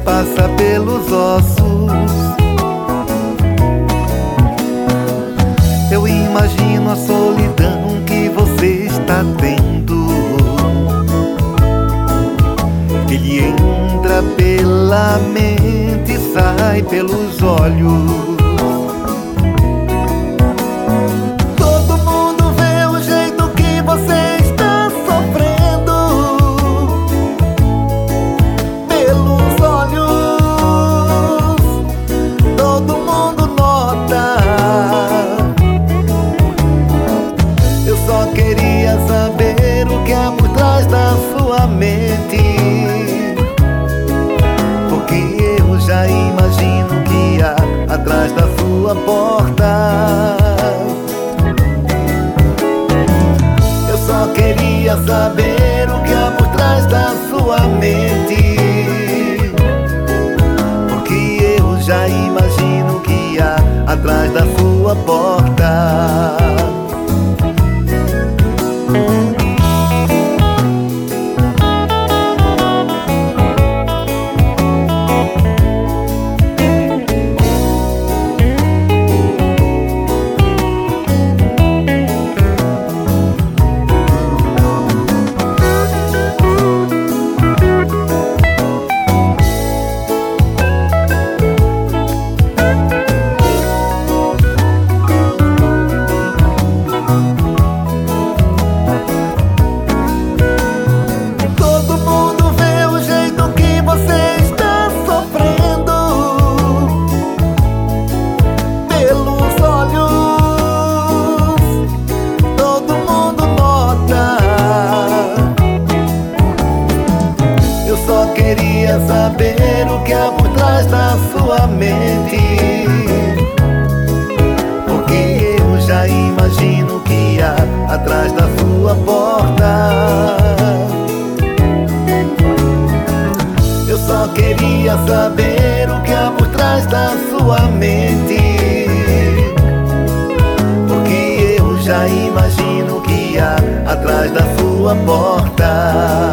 passa pelos ossos. Eu imagino a solidão que você está tendo, que lhe entra pela mente e sai pelos olhos. Todo mundo vê o jeito que você está sofrendo pelos olhos. Todo mundo nota. Eu só queria saber o que há por trás da sua mente, porque eu já imagino que há atrás da sua porta. Eu só queria saber o que há por trás da sua mente, porque eu já imagino que há atrás da sua porta. Queria saber o que há por trás da sua mente, porque eu já imagino que há atrás da sua porta. Eu só queria saber o que há por trás da sua mente, porque eu já imagino que há atrás da sua porta.